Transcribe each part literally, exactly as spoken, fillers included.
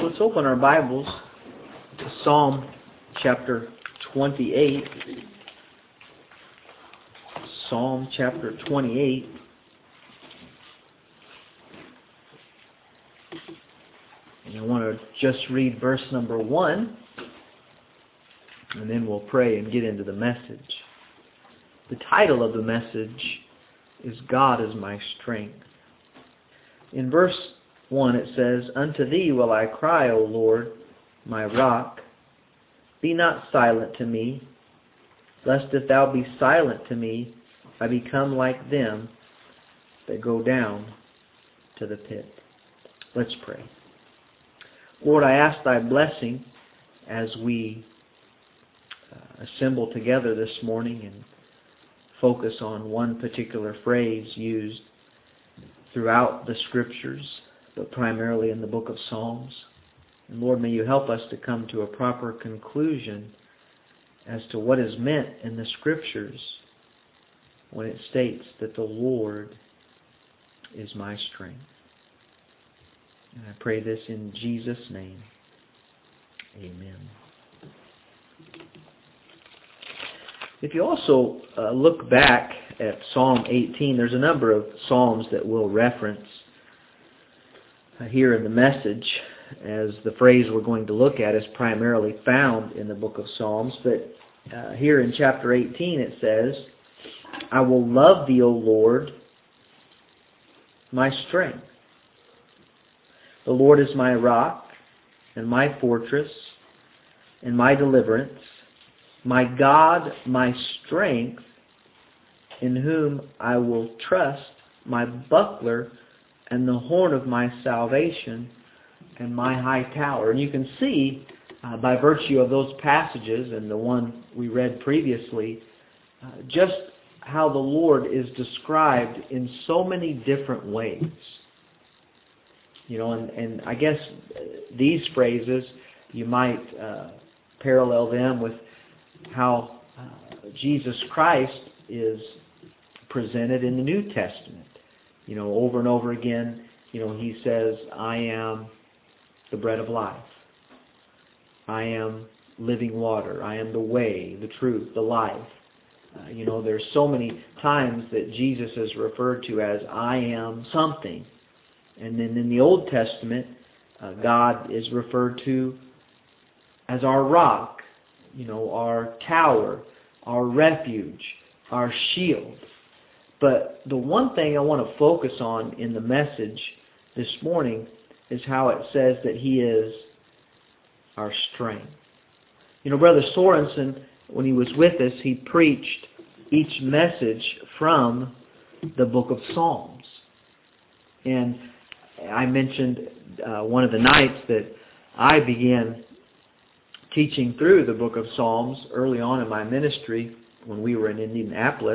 Let's open our Bibles to Psalm chapter twenty-eight. Psalm chapter twenty-eight. And I want to just read verse number one, and then we'll pray and get into the message. The title of the message is God is my strength. In verse one it says, Unto Thee will I cry, O Lord, my rock. Be not silent to me, lest if Thou be silent to me, I become like them that go down to the pit. Let's pray. Lord, I ask Thy blessing as we uh, assemble together this morning and focus on one particular phrase used throughout the Scriptures, but primarily in the book of Psalms. And Lord, may You help us to come to a proper conclusion as to what is meant in the Scriptures when it states that the Lord is my strength. And I pray this in Jesus' name. Amen. If you also uh, look back at Psalm eighteen, there's a number of psalms that we'll reference uh, here in the message, as the phrase we're going to look at is primarily found in the book of Psalms. But uh, here in chapter eighteen it says, I will love Thee, O Lord, my strength. The Lord is my rock and my fortress and my deliverance, my God, my strength, in whom I will trust, my buckler and the horn of my salvation and my high tower. And you can see uh, by virtue of those passages and the one we read previously, uh, just how the Lord is described in so many different ways. You know, and, and I guess these phrases, you might uh, parallel them with how uh, Jesus Christ is presented in the New Testament. You know, over and over again, you know, He says, I am the bread of life. I am living water. I am the way, the truth, the life. Uh, you know, there's so many times that Jesus is referred to as I am something. And then in the Old Testament, uh, God is referred to as our rock, you know, our tower, our refuge, our shield. But the one thing I want to focus on in the message this morning is how it says that He is our strength. You know, Brother Sorensen, when he was with us, he preached each message from the book of Psalms. And I mentioned uh, one of the nights that I began teaching through the book of Psalms early on in my ministry when we were in Indianapolis.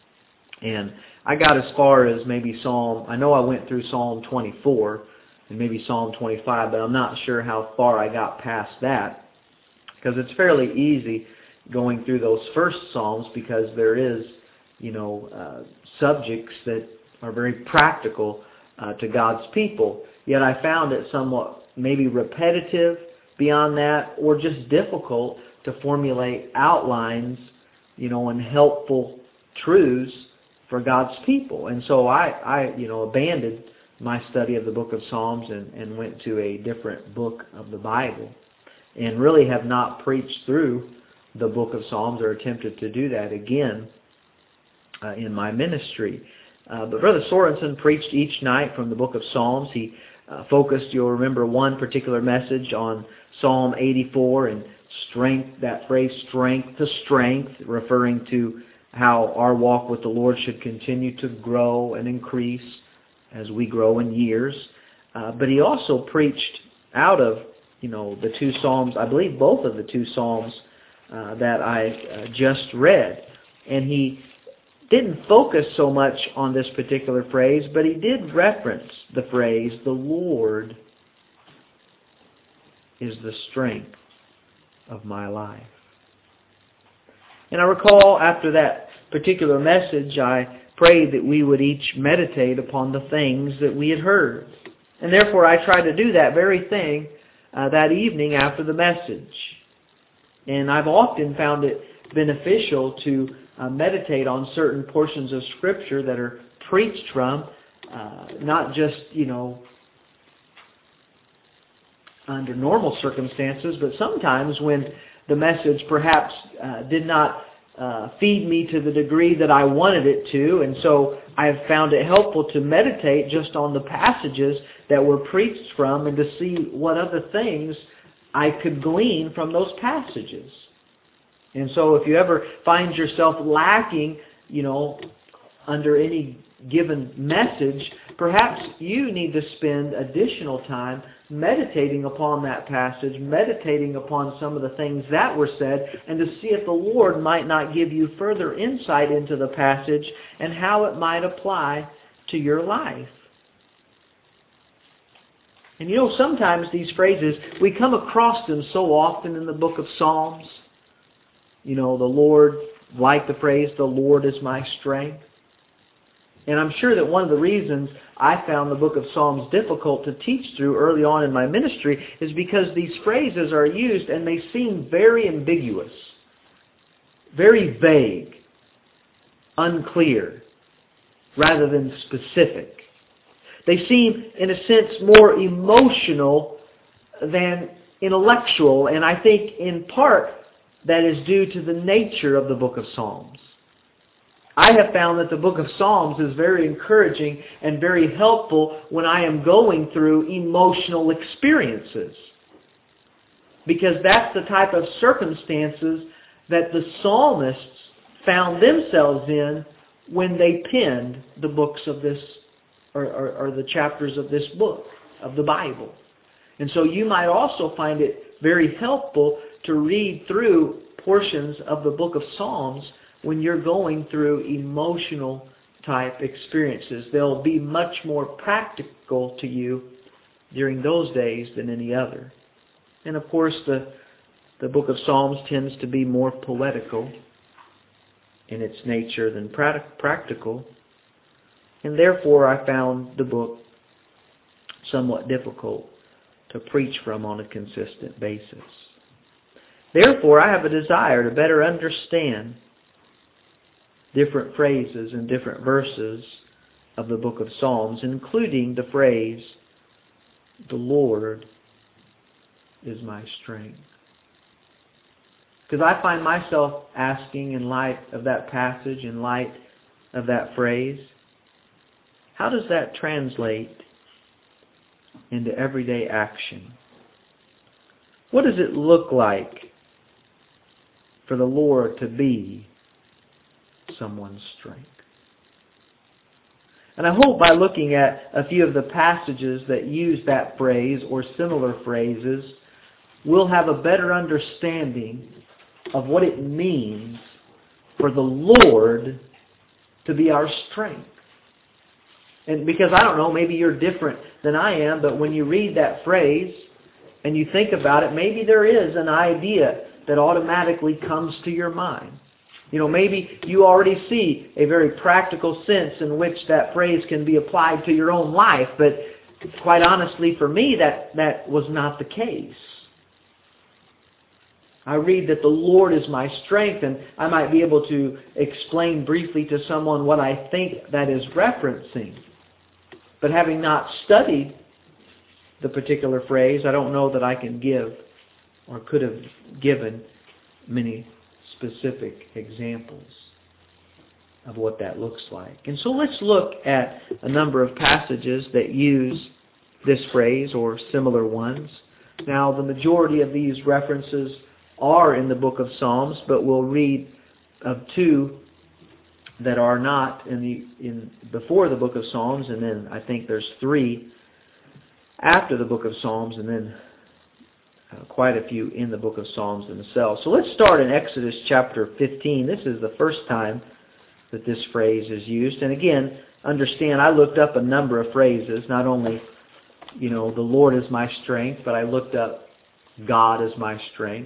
And I got as far as maybe Psalm, I know I went through Psalm twenty-four and maybe Psalm twenty-five, but I'm not sure how far I got past that, because it's fairly easy going through those first Psalms because there is, you know, uh, subjects that are very practical uh, to God's people. Yet I found it somewhat maybe repetitive beyond that, or just difficult to formulate outlines, you know, and helpful truths for God's people. And so I, I you know, abandoned my study of the book of Psalms and, and went to a different book of the Bible, and really have not preached through the book of Psalms or attempted to do that again uh, in my ministry. Uh, but Brother Sorensen preached each night from the book of Psalms. He uh, focused, you'll remember, one particular message on Psalm eighty-four and strength, that phrase strength to strength, referring to how our walk with the Lord should continue to grow and increase as we grow in years. Uh, but he also preached out of, you know, the two Psalms, I believe both of the two Psalms uh, that I uh, just read. And he didn't focus so much on this particular phrase, but he did reference the phrase, the Lord is the strength of my life. And I recall after that particular message, I prayed that we would each meditate upon the things that we had heard. And therefore I tried to do that very thing uh, that evening after the message. And I've often found it beneficial to uh, meditate on certain portions of Scripture that are preached from, uh, not just, you know, under normal circumstances, but sometimes when the message perhaps uh, did not uh, feed me to the degree that I wanted it to, and so I have found it helpful to meditate just on the passages that were preached from and to see what other things I could glean from those passages. And so if you ever find yourself lacking, you know, under any given message, perhaps you need to spend additional time meditating upon that passage, meditating upon some of the things that were said, and to see if the Lord might not give you further insight into the passage and how it might apply to your life. And you know, sometimes these phrases, we come across them so often in the book of Psalms. You know, the Lord, like the phrase, the Lord is my strength. And I'm sure that one of the reasons I found the book of Psalms difficult to teach through early on in my ministry is because these phrases are used and they seem very ambiguous, very vague, unclear, rather than specific. They seem, in a sense, more emotional than intellectual, and I think in part that is due to the nature of the book of Psalms. I have found that the book of Psalms is very encouraging and very helpful when I am going through emotional experiences, because that's the type of circumstances that the psalmists found themselves in when they penned the books of this, or, or, or the chapters of this book, of the Bible. And so you might also find it very helpful to read through portions of the book of Psalms when you're going through emotional type experiences. They'll be much more practical to you during those days than any other. And of course, the, the book of Psalms tends to be more poetical in its nature than practical. And therefore, I found the book somewhat difficult to preach from on a consistent basis. Therefore, I have a desire to better understand different phrases and different verses of the book of Psalms, including the phrase, the Lord is my strength. Because I find myself asking, in light of that passage, in light of that phrase, how does that translate into everyday action? What does it look like for the Lord to be someone's strength? And I hope by looking at a few of the passages that use that phrase or similar phrases, we'll have a better understanding of what it means for the Lord to be our strength. And because I don't know, maybe you're different than I am, but when you read that phrase and you think about it, maybe there is an idea that automatically comes to your mind. You know, maybe you already see a very practical sense in which that phrase can be applied to your own life, but quite honestly for me, that, that was not the case. I read that the Lord is my strength, and I might be able to explain briefly to someone what I think that is referencing. But having not studied the particular phrase, I don't know that I can give or could have given many specific examples of what that looks like. And so let's look at a number of passages that use this phrase or similar ones. Now, the majority of these references are in the book of Psalms, but we'll read of two that are not in the in before the book of Psalms, and then I think there's three after the book of Psalms, and then uh, quite a few in the book of Psalms themselves. So let's start in Exodus chapter fifteen. This is the first time that this phrase is used. And again, understand, I looked up a number of phrases, not only, you know, the Lord is my strength, but I looked up God is my strength.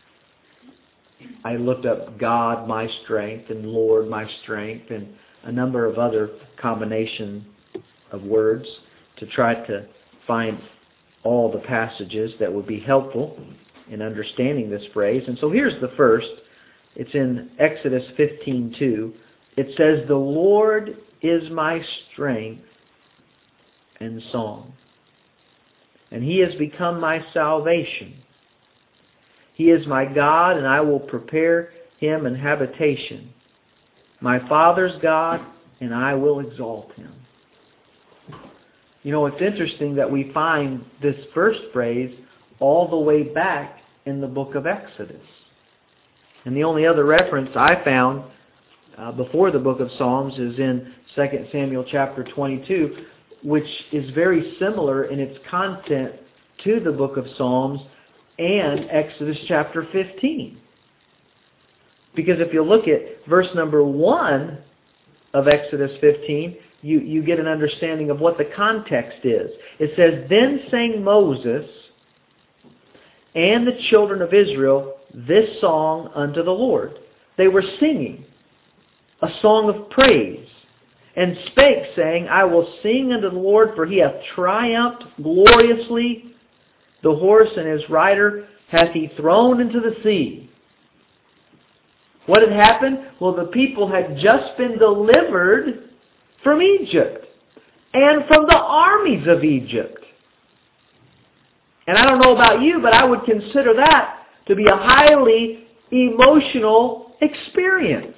I looked up God, my strength, and Lord, my strength, and a number of other combination of words to try to find all the passages that would be helpful in understanding this phrase. And so here's the first. It's in Exodus fifteen two. It says, "The Lord is my strength and song, and He has become my salvation. He is my God, and I will prepare Him an habitation. My Father's God, and I will exalt Him." You know, it's interesting that we find this first phrase all the way back in the book of Exodus. And the only other reference I found uh, before the book of Psalms is in Second Samuel chapter twenty-two, which is very similar in its content to the book of Psalms and Exodus chapter fifteen. Because if you look at verse number one of Exodus fifteen, you, you get an understanding of what the context is. It says, "Then sang Moses and the children of Israel this song unto the Lord." They were singing a song of praise, and spake, saying, "I will sing unto the Lord, for He hath triumphed gloriously. The horse and his rider hath He thrown into the sea." What had happened? Well, the people had just been delivered from Egypt and from the armies of Egypt. And I don't know about you, but I would consider that to be a highly emotional experience.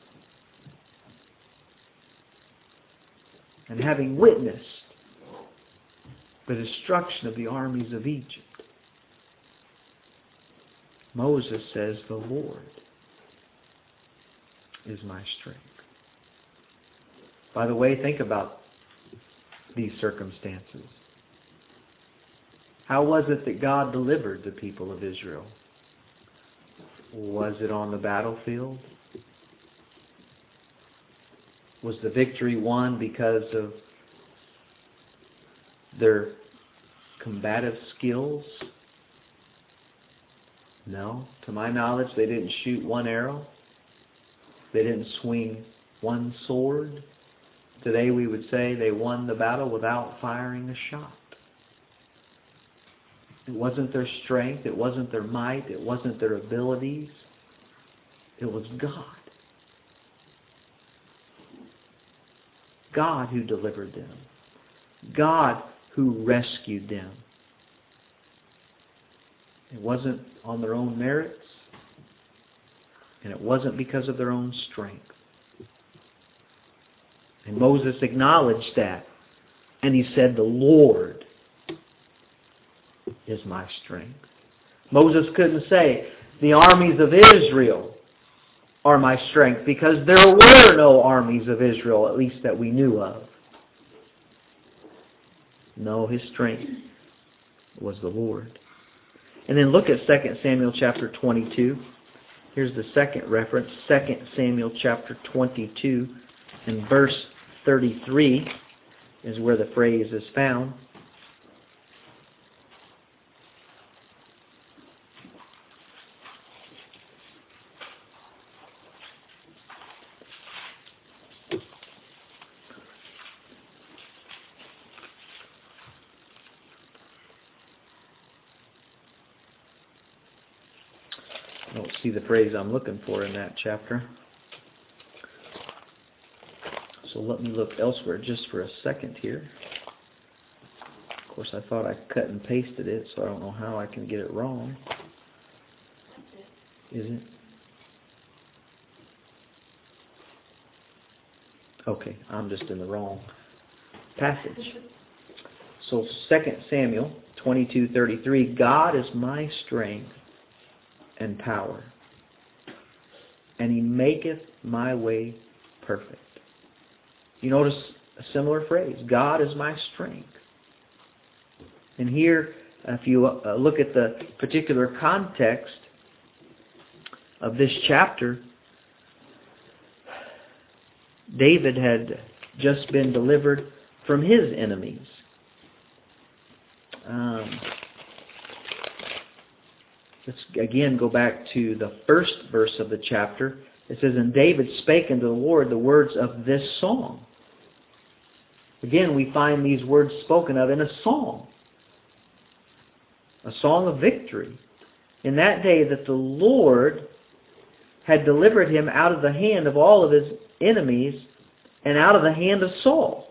And having witnessed the destruction of the armies of Egypt, Moses says, "The Lord is my strength." By the way, think about these circumstances. How was it that God delivered the people of Israel? Was it on the battlefield? Was the victory won because of their combative skills? No. To my knowledge, they didn't shoot one arrow. They didn't swing one sword. Today we would say they won the battle without firing a shot. It wasn't their strength. It wasn't their might. It wasn't their abilities. It was God. God who delivered them. God who rescued them. It wasn't on their own merits, and it wasn't because of their own strength. And Moses acknowledged that, and he said, "The Lord is my strength." Moses couldn't say, "The armies of Israel are my strength," because there were no armies of Israel, at least that we knew of. No, his strength was the Lord. And then look at Second Samuel chapter twenty-two. Here's the second reference, Second Samuel chapter twenty-two, and verse thirty-three is where the phrase is found. I don't see the phrase I'm looking for in that chapter. So let me look elsewhere just for a second here. Of course, I thought I cut and pasted it, so I don't know how I can get it wrong. Is it? Okay, I'm just in the wrong passage. So Second Samuel twenty-two thirty-three, "God is my strength and power, and He maketh my way perfect." You notice a similar phrase, "God is my strength." And here, if you uh, look at the particular context of this chapter, David had just been delivered from his enemies. Um, let's again go back to the first verse of the chapter. It says, "And David spake unto the Lord the words of this song." Again, we find these words spoken of in a song. a song of victory. In that day that the Lord had delivered him out of the hand of all of his enemies and out of the hand of Saul.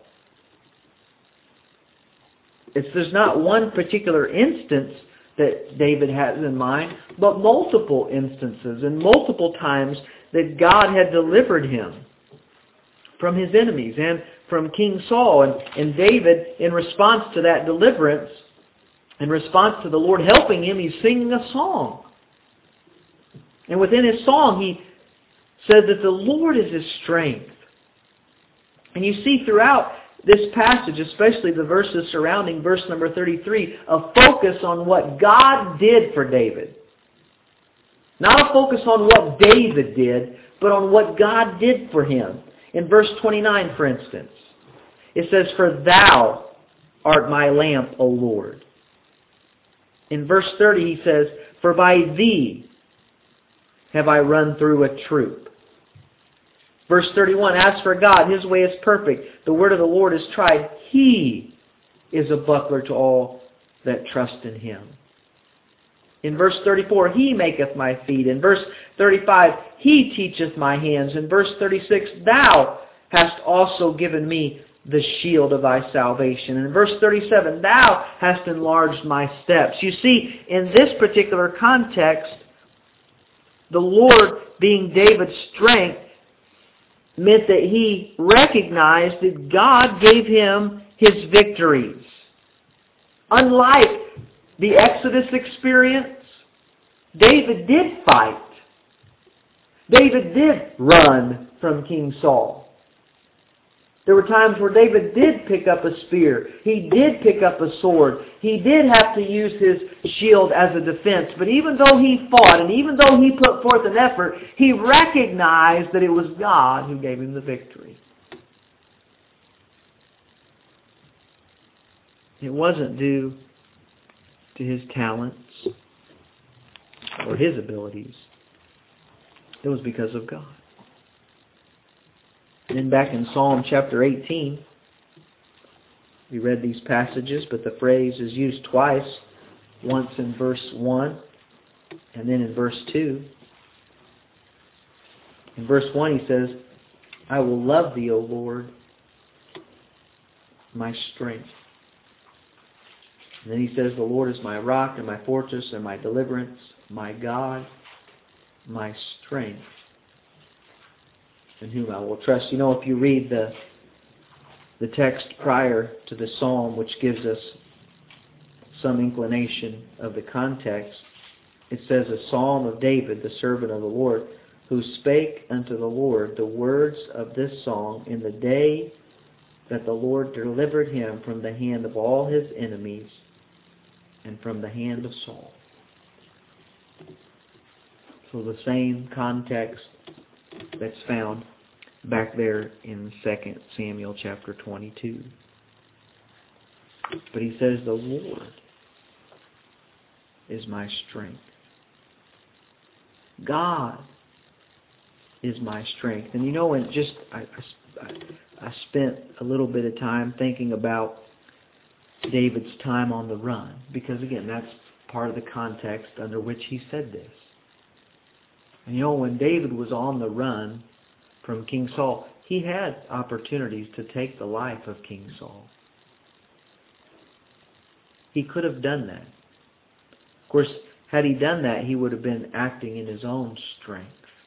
It's, there's not one particular instance that David has in mind, but multiple instances and multiple times that God had delivered him from his enemies and from King Saul. And, and David, in response to that deliverance, in response to the Lord helping him, he's singing a song. And within his song, he said that the Lord is his strength. And you see throughout this passage, especially the verses surrounding verse number thirty-three, a focus on what God did for David. Not a focus on what David did, but on what God did for him. In verse twenty-nine, for instance, it says, "For thou art my lamp, O Lord." In verse thirty, he says, "For by thee have I run through a troop." Verse thirty-one, "As for God, his way is perfect. The word of the Lord is tried. He is a buckler to all that trust in him." In verse thirty-four, "He maketh my feet." In verse thirty-five, "He teacheth my hands." In verse thirty-six, "Thou hast also given me the shield of thy salvation." And in verse thirty-seven, "Thou hast enlarged my steps." You see, in this particular context, the Lord being David's strength meant that he recognized that God gave him his victories. Unlike the Exodus experience, David did fight. David did run from King Saul. There were times where David did pick up a spear. He did pick up a sword. He did have to use his shield as a defense. But even though he fought and even though he put forth an effort, he recognized that it was God who gave him the victory. It wasn't due to his talents or his abilities. It was because of God. And then back in Psalm chapter eighteen, we read these passages, but the phrase is used twice, once in verse one and then in verse two. In verse one he says, "I will love thee, O Lord, my strength." And then he says, "The Lord is my rock and my fortress and my deliverance, my God, my strength, in whom I will trust." You know, if you read the the text prior to the psalm, which gives us some inclination of the context, it says, "A psalm of David, the servant of the Lord, who spake unto the Lord the words of this song in the day that the Lord delivered him from the hand of all his enemies and from the hand of Saul." So the same context that's found back there in Second Samuel chapter twenty-two. But he says, "The Lord is my strength." God is my strength. And you know, and just I, I, I spent a little bit of time thinking about David's time on the run, because again, that's part of the context under which he said this. And you know, when David was on the run from King Saul, he had opportunities to take the life of King Saul. He could have done that. Of course, had he done that, he would have been acting in his own strength,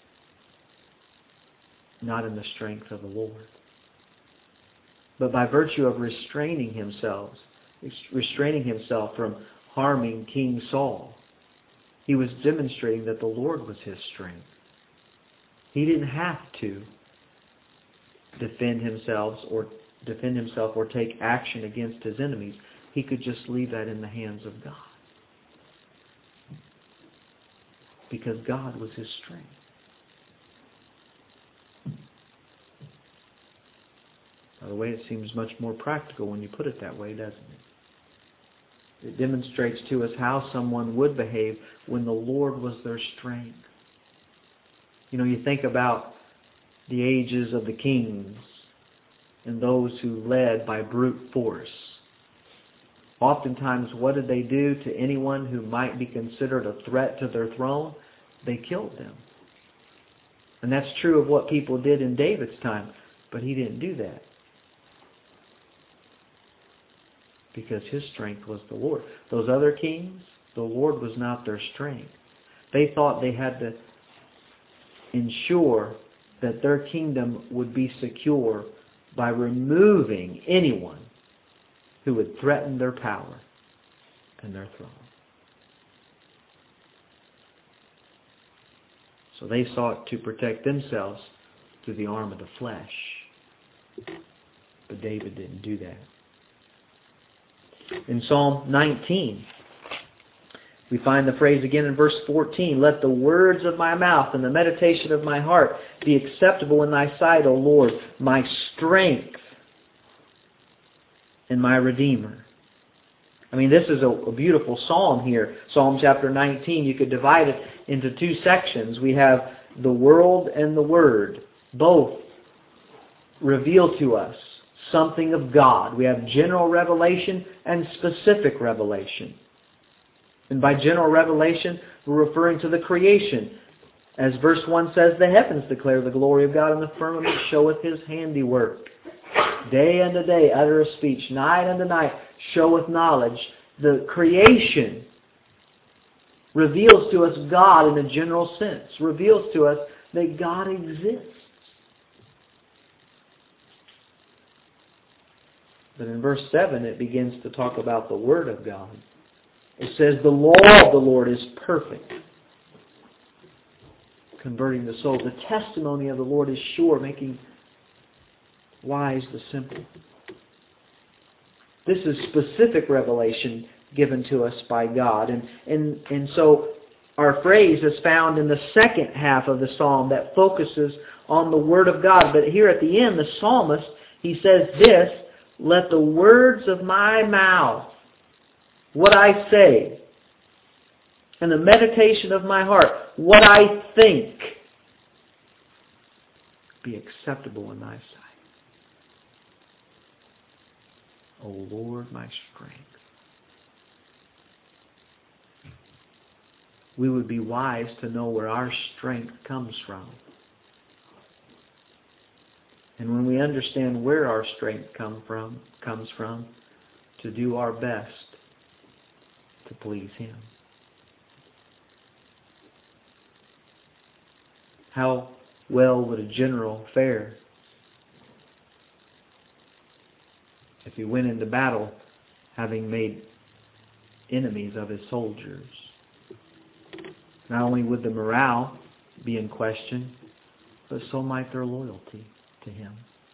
not in the strength of the Lord. But by virtue of restraining himself, restraining himself from harming King Saul, he was demonstrating that the Lord was his strength. He didn't have to defend himself or defend himself or take action against his enemies. He could just leave that in the hands of God, because God was his strength. By the way, it seems much more practical when you put it that way, doesn't it? It demonstrates to us how someone would behave when the Lord was their strength. You know, you think about the ages of the kings and those who led by brute force. Oftentimes, what did they do to anyone who might be considered a threat to their throne? They killed them. And that's true of what people did in David's time. But he didn't do that. Because his strength was the Lord. Those other kings, the Lord was not their strength. They thought they had to ensure that their kingdom would be secure by removing anyone who would threaten their power and their throne. So they sought to protect themselves through the arm of the flesh. But David didn't do that. In Psalm nineteen, we find the phrase again in verse fourteen, "Let the words of my mouth and the meditation of my heart be acceptable in thy sight, O Lord, my strength and my Redeemer." I mean, this is a, a beautiful psalm here. Psalm chapter nineteen, you could divide it into two sections. We have the world and the word. Both reveal to us something of God. We have general revelation and specific revelation. And by general revelation, we're referring to the creation. As verse one says, "The heavens declare the glory of God, and the firmament showeth his handiwork. Day unto day uttereth speech, night unto night showeth knowledge." The creation reveals to us God in a general sense, reveals to us that God exists. But in verse seven, it begins to talk about the Word of God. It says, "The law of the Lord is perfect, converting the soul. The testimony of the Lord is sure, making wise the simple." This is specific revelation given to us by God. And, and, and so our phrase is found in the second half of the psalm that focuses on the Word of God. But here at the end, the psalmist, he says this, "Let the words of my mouth, what I say, and the meditation of my heart, what I think, be acceptable in thy sight. O Lord, my strength." We would be wise to know where our strength comes from. And when we understand where our strength come from, comes from, to do our best to please Him. How well would a general fare if he went into battle having made enemies of his soldiers? Not only would the morale be in question, but so might their loyalty to him.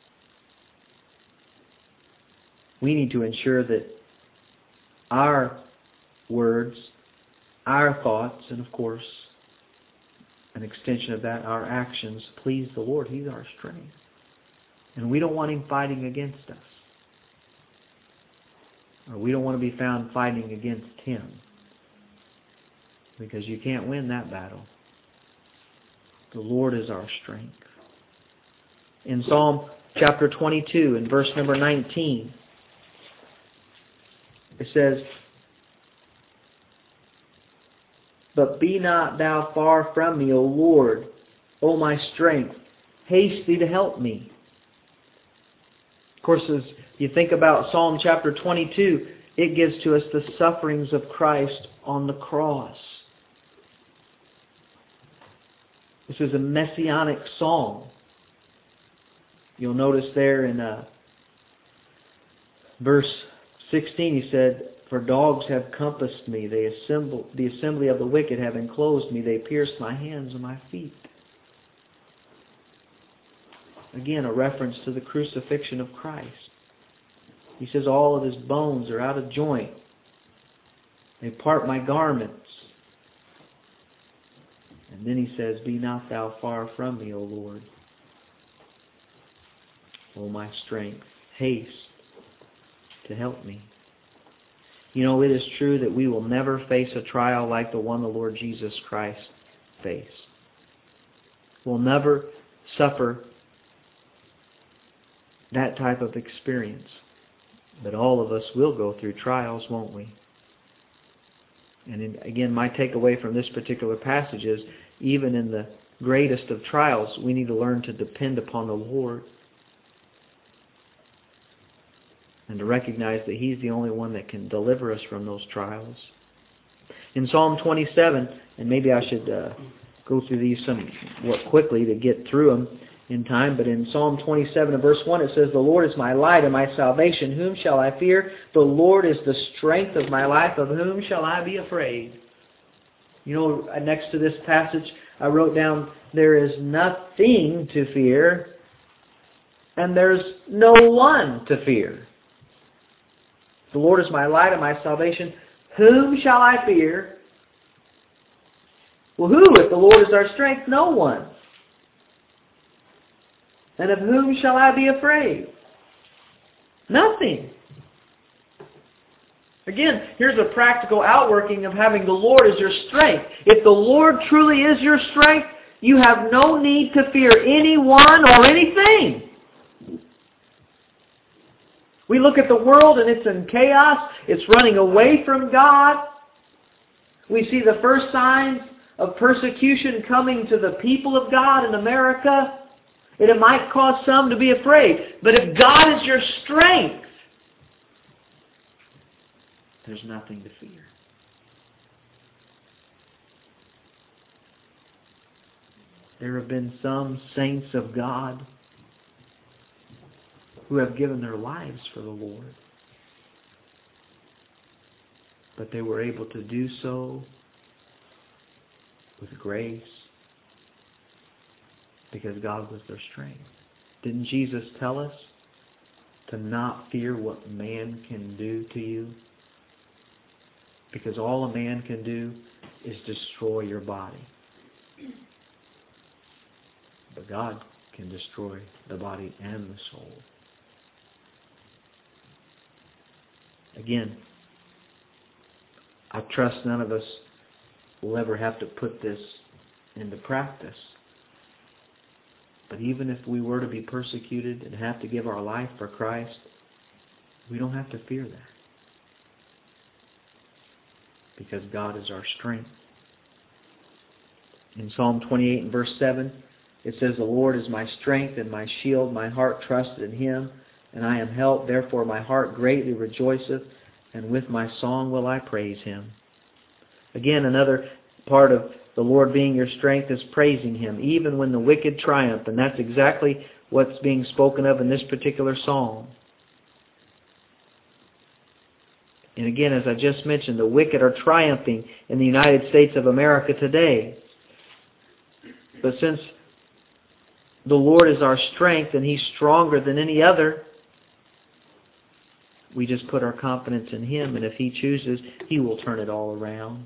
We need to ensure that our words, our thoughts, and of course, an extension of that, our actions, please the Lord. He's our strength. And we don't want Him fighting against us. Or we don't want to be found fighting against Him. Because you can't win that battle. The Lord is our strength. In Psalm chapter twenty-two, in verse number nineteen, it says, "But be not thou far from me, O Lord, O my strength. Haste thee to help me." Of course, as you think about Psalm chapter twenty-two, it gives to us the sufferings of Christ on the cross. This is a messianic psalm. You'll notice there in uh, verse sixteen, he said, "For dogs have compassed me, they assemble, the assembly of the wicked have enclosed me, they pierced my hands and my feet." Again, a reference to the crucifixion of Christ. He says, "All of His bones are out of joint. They part my garments." And then He says, "Be not thou far from me, O Lord, O my strength. Haste to help me." You know, it is true that we will never face a trial like the one the Lord Jesus Christ faced. We'll never suffer that type of experience But all of us will go through trials, won't we? And in, again, my takeaway from this particular passage is, even in the greatest of trials, we need to learn to depend upon the Lord and to recognize that He's the only one that can deliver us from those trials. In Psalm twenty-seven, and maybe I should uh, go through these somewhat quickly to get through them in time, but in Psalm twenty-seven and verse one it says, "The Lord is my light and my salvation. Whom shall I fear? The Lord is the strength of my life. Of whom shall I be afraid?" You know, next to this passage, I wrote down, there is nothing to fear, and there's no one to fear. The Lord is my light and my salvation. Whom shall I fear? Well, who? If the Lord is our strength, no one. And of whom shall I be afraid? Nothing. Again, here's a practical outworking of having the Lord as your strength. If the Lord truly is your strength, you have no need to fear anyone or anything. We look at the world and it's in chaos. It's running away from God. We see the first signs of persecution coming to the people of God in America. And it might cause some to be afraid. But if God is your strength, there's nothing to fear. There have been some saints of God who have given their lives for the Lord. But they were able to do so with grace because God was their strength. Didn't Jesus tell us to not fear what man can do to you? Because all a man can do is destroy your body. But God can destroy the body and the soul. Again, I trust none of us will ever have to put this into practice. But even if we were to be persecuted and have to give our life for Christ, we don't have to fear that. Because God is our strength. In Psalm twenty-eight and verse seven, it says, "The Lord is my strength and my shield. My heart trusted in Him, and I am helped. Therefore my heart greatly rejoiceth, and with my song will I praise Him." Again, another part of the Lord being your strength is praising Him, even when the wicked triumph. And that's exactly what's being spoken of in this particular psalm. And again, as I just mentioned, the wicked are triumphing in the United States of America today. But since the Lord is our strength and He's stronger than any other, we just put our confidence in Him, and if He chooses, He will turn it all around.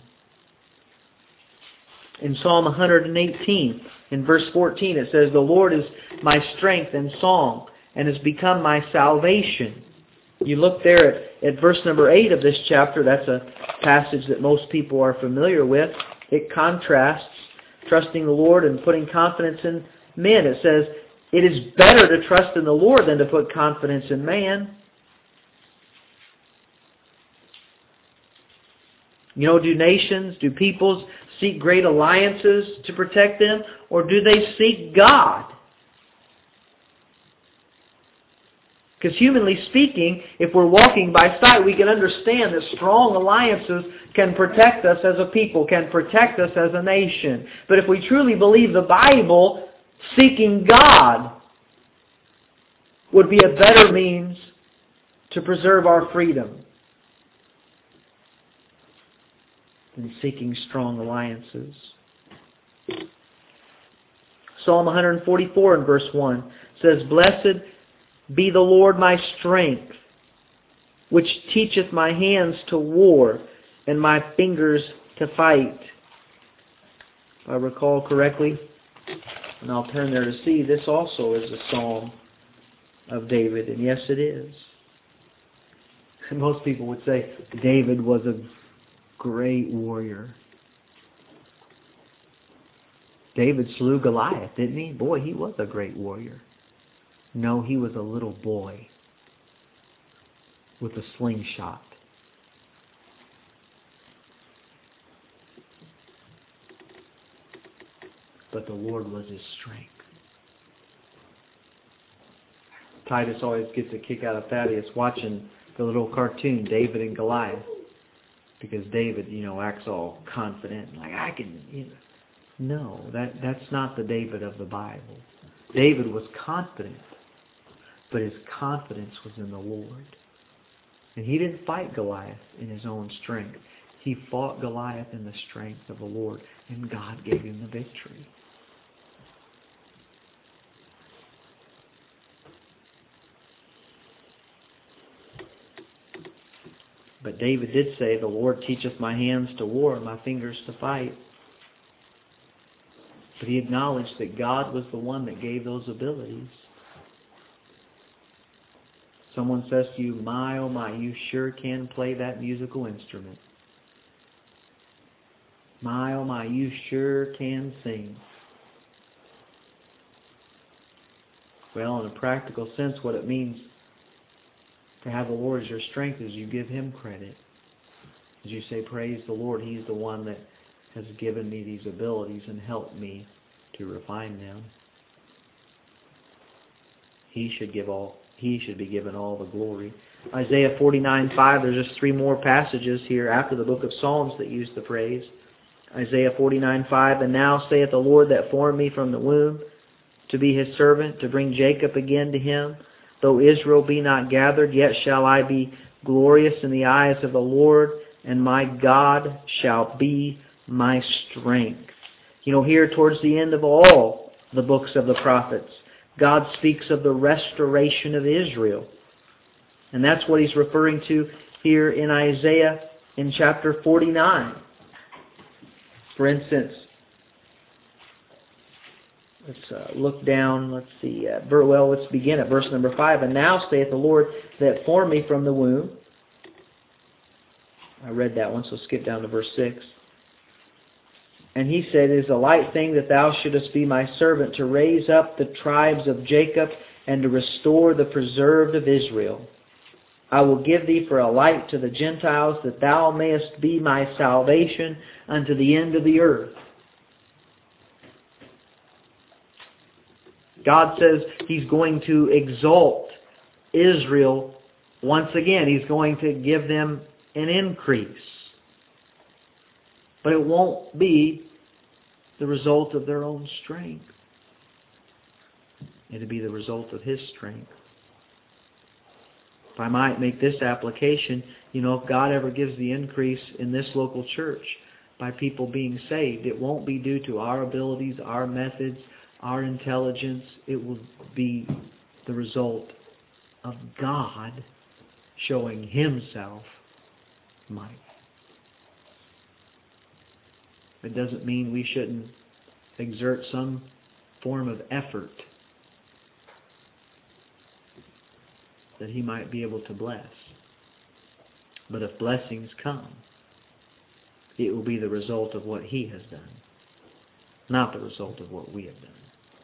In Psalm one eighteen, in verse fourteen, it says, "The Lord is my strength and song, and has become my salvation." You look there at, at verse number eight of this chapter. That's a passage that most people are familiar with. It contrasts trusting the Lord and putting confidence in men. It says, it is better to trust in the Lord than to put confidence in man. You know, do nations, do peoples seek great alliances to protect them, or do they seek God? Because humanly speaking, if we're walking by sight, we can understand that strong alliances can protect us as a people, can protect us as a nation. But if we truly believe the Bible, seeking God would be a better means to preserve our freedom than seeking strong alliances. Psalm one forty-four in verse one says, "Blessed be the Lord my strength, which teacheth my hands to war and my fingers to fight." If I recall correctly, and I'll turn there to see, this also is a psalm of David, and yes it is. And most people would say David was a great warrior. David slew Goliath, didn't he? Boy, he was a great warrior. No, he was a little boy. with a slingshot. But the Lord was his strength. Titus always gets a kick out of Thaddeus watching the little cartoon, David and Goliath. Because David, you know, acts all confident. Like, I can, you know. No, that, that's not the David of the Bible. David was confident. But his confidence was in the Lord. And he didn't fight Goliath in his own strength. He fought Goliath in the strength of the Lord. And God gave him the victory. But David did say, the Lord teacheth my hands to war and my fingers to fight. But he acknowledged that God was the one that gave those abilities. Someone says to you, my, oh my, you sure can play that musical instrument. My, oh my, you sure can sing. Well, in a practical sense, what it means to have the Lord as your strength is you give Him credit. As you say, praise the Lord, He's the one that has given me these abilities and helped me to refine them. He should give all. He should be given all the glory. Isaiah forty-nine five, there's just three more passages here after the book of Psalms that use the phrase. Isaiah forty-nine five, and now saith the Lord that formed me from the womb, to be His servant, to bring Jacob again to Him. Though Israel be not gathered, yet shall I be glorious in the eyes of the Lord, and my God shall be my strength. You know, here towards the end of all the books of the prophets, God speaks of the restoration of Israel. And that's what He's referring to here in Isaiah in chapter forty-nine. For instance, let's uh, look down, let's see, uh, well, let's begin at verse number five. And now saith the Lord that formed me from the womb. I read that one, so skip down to verse six. And He said, it is a light thing that thou shouldest be my servant, to raise up the tribes of Jacob, and to restore the preserved of Israel. I will give thee for a light to the Gentiles, that thou mayest be my salvation unto the end of the earth. God says He's going to exalt Israel once again. He's going to give them an increase. But it won't be the result of their own strength. It'll be the result of His strength. If I might make this application, you know, if God ever gives the increase in this local church by people being saved, it won't be due to our abilities, our methods, our intelligence. It will be the result of God showing Himself mighty. It doesn't mean we shouldn't exert some form of effort that He might be able to bless. But if blessings come, it will be the result of what He has done, not the result of what we have done.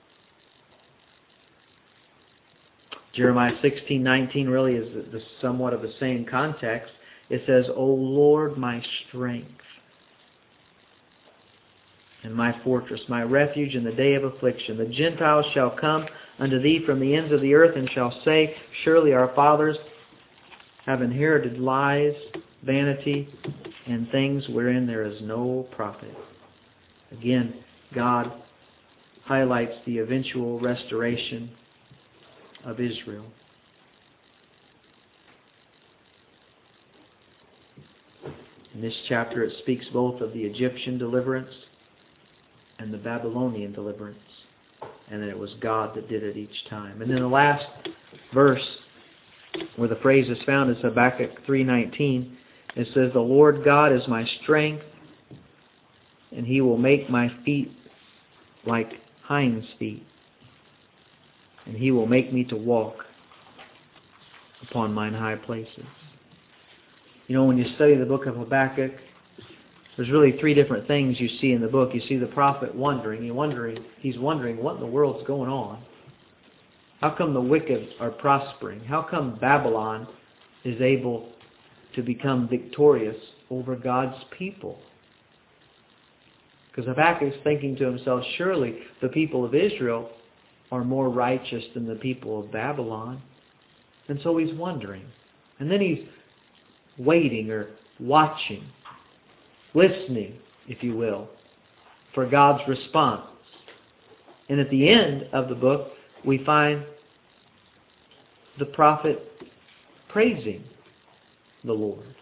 Jeremiah sixteen nineteen really is the, the somewhat of the same context. It says, O Lord, my strength, and my fortress, my refuge in the day of affliction. The Gentiles shall come unto thee from the ends of the earth, and shall say, surely our fathers have inherited lies, vanity, and things wherein there is no profit. Again, God highlights the eventual restoration of Israel. In this chapter it speaks both of the Egyptian deliverance and the Babylonian deliverance, and that it was God that did it each time. And then the last verse where the phrase is found is Habakkuk three nineteen. It says, the Lord God is my strength, and He will make my feet like hinds' feet, and He will make me to walk upon mine high places. You know, when you study the book of Habakkuk, there's really three different things you see in the book. You see the prophet wondering. He's wondering, he's wondering what in the world's going on. How come the wicked are prospering? How come Babylon is able to become victorious over God's people. Because Habakkuk is thinking to himself, surely the people of Israel are more righteous than the people of Babylon. And so he's wondering. And then he's waiting or watching, listening, if you will, for God's response. And at the end of the book, we find the prophet praising the Lord.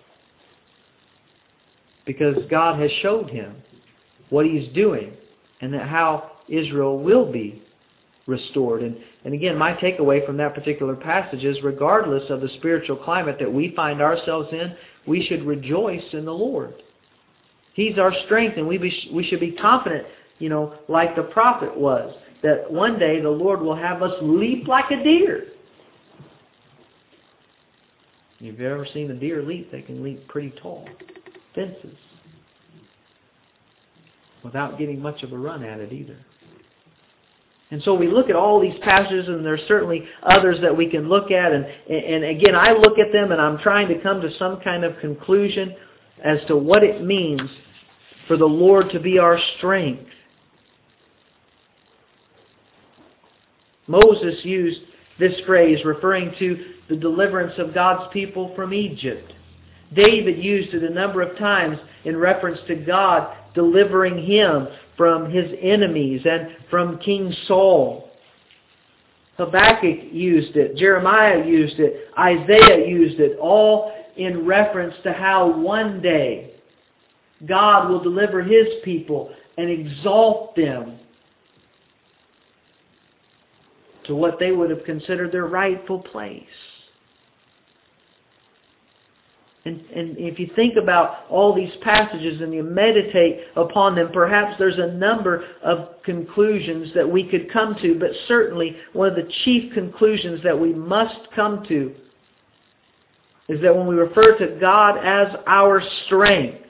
Because God has showed him what He's doing and that how Israel will be restored. And, and again, my takeaway from that particular passage is regardless of the spiritual climate that we find ourselves in, we should rejoice in the Lord. He's our strength, and we, be, we should be confident, you know, like the prophet was, that one day the Lord will have us leap like a deer. If you've ever seen a deer leap, they can leap pretty tall fences without getting much of a run at it either. And so we look at all these passages, and there's certainly others that we can look at. And, and again, I look at them and I'm trying to come to some kind of conclusion as to what it means for the Lord to be our strength. Moses used this phrase referring to the deliverance of God's people from Egypt. David used it a number of times in reference to God delivering him from his enemies and from King Saul. Habakkuk used it. Jeremiah used it. Isaiah used it. All in reference to how one day God will deliver His people and exalt them to what they would have considered their rightful place. And, and if you think about all these passages and you meditate upon them, perhaps there's a number of conclusions that we could come to, but certainly one of the chief conclusions that we must come to is that when we refer to God as our strength,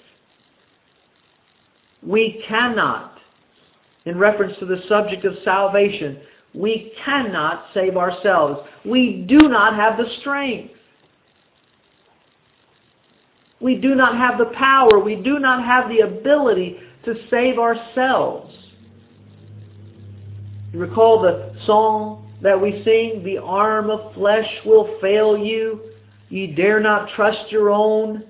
we cannot, in reference to the subject of salvation, we cannot save ourselves. We do not have the strength. We do not have the power. We do not have the ability to save ourselves. You recall the song that we sing, "The arm of flesh will fail you. Ye dare not trust your own."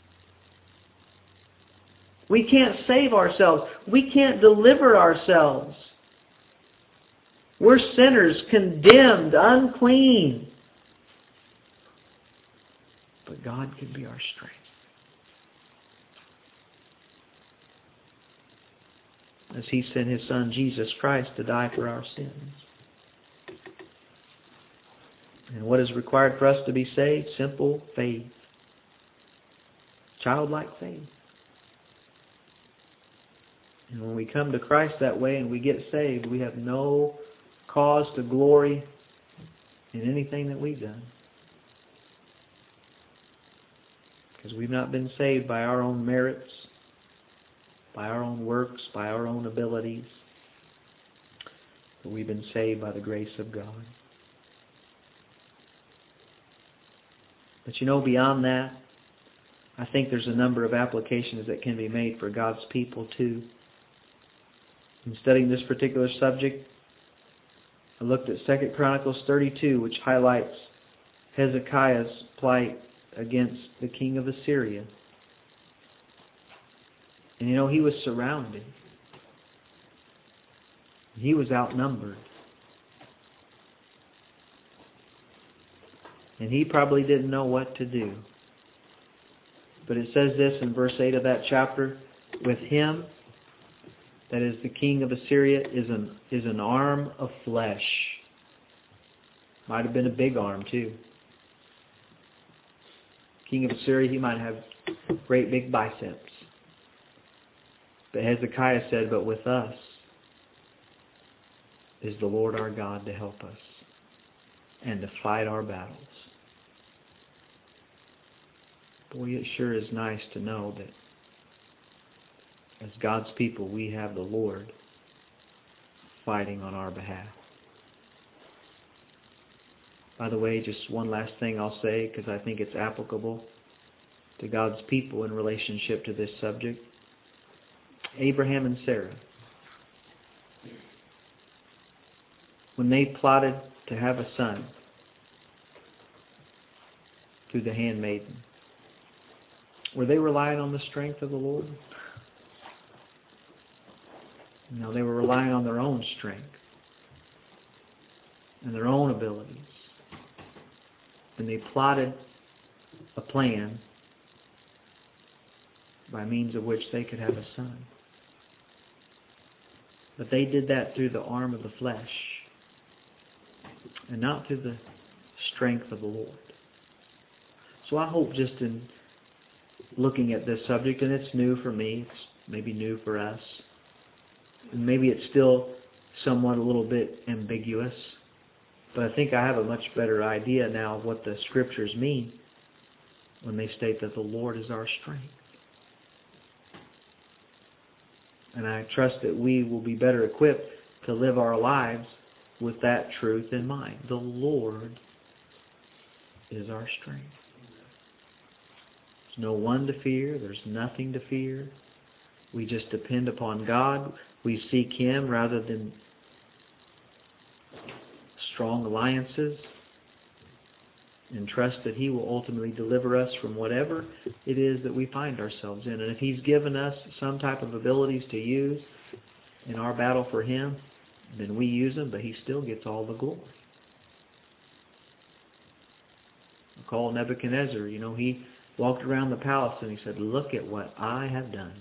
We can't save ourselves. We can't deliver ourselves. We're sinners, condemned, unclean. But God can be our strength. As He sent His Son, Jesus Christ, to die for our sins. And what is required for us to be saved? Simple faith. Childlike faith. And when we come to Christ that way and we get saved, we have no cause to glory in anything that we've done. Because we've not been saved by our own merits, by our own works, by our own abilities. But we've been saved by the grace of God. But you know, beyond that, I think there's a number of applications that can be made for God's people too. In studying this particular subject, I looked at Second Chronicles thirty-two, which highlights Hezekiah's plight against the king of Assyria. And you know, he was surrounded. He was outnumbered. And he probably didn't know what to do. But it says this in verse eight of that chapter, "With him," that is the king of Assyria, is an, is an arm of flesh. Might have been a big arm too. King of Assyria, he might have great big biceps. But Hezekiah said, "But with us is the Lord our God to help us and to fight our battles." Boy, it sure is nice to know that as God's people, we have the Lord fighting on our behalf. By the way, just one last thing I'll say, because I think it's applicable to God's people in relationship to this subject. Abraham and Sarah, when they plotted to have a son through the handmaiden, were they relying on the strength of the Lord? No, they were relying on their own strength and their own abilities. And they plotted a plan by means of which they could have a son. But they did that through the arm of the flesh and not through the strength of the Lord. So I hope just in looking at this subject, and it's new for me, it's maybe new for us, and maybe it's still somewhat a little bit ambiguous, but I think I have a much better idea now of what the Scriptures mean when they state that the Lord is our strength. And I trust that we will be better equipped to live our lives with that truth in mind. The Lord is our strength. There's no one to fear. There's nothing to fear. We just depend upon God. We seek Him rather than strong alliances, and trust that He will ultimately deliver us from whatever it is that we find ourselves in. And if He's given us some type of abilities to use in our battle for Him, then we use them, but He still gets all the glory. Recall Nebuchadnezzar, you know, he walked around the palace and he said, "Look at what I have done."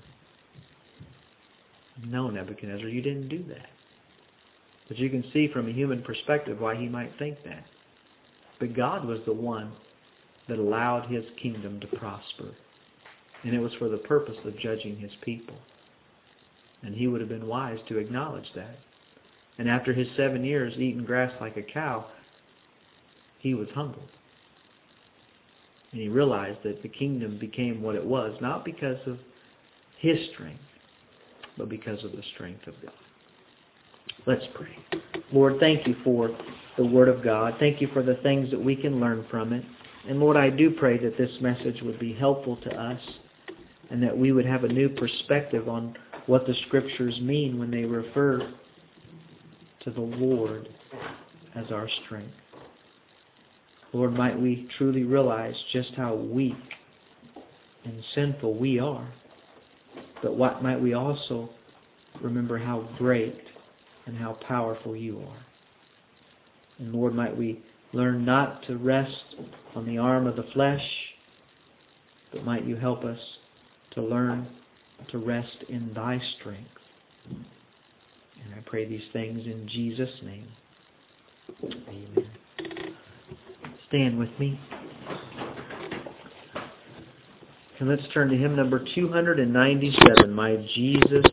No, Nebuchadnezzar, you didn't do that. But you can see from a human perspective why he might think that. But God was the one that allowed His kingdom to prosper. And it was for the purpose of judging His people. And He would have been wise to acknowledge that. And after His seven years eating grass like a cow, He was humbled. And He realized that the kingdom became what it was, not because of His strength, but because of the strength of God. Let's pray. Lord, thank You for the Word of God. Thank You for the things that we can learn from it. And Lord, I do pray that this message would be helpful to us and that we would have a new perspective on what the Scriptures mean when they refer to the Lord as our strength. Lord, might we truly realize just how weak and sinful we are. But what might we also remember how great and how powerful You are. And Lord, might we learn not to rest on the arm of the flesh, but might You help us to learn to rest in Thy strength. And I pray these things in Jesus' name. Amen. Stand with me. And let's turn to hymn number two ninety-seven, My Jesus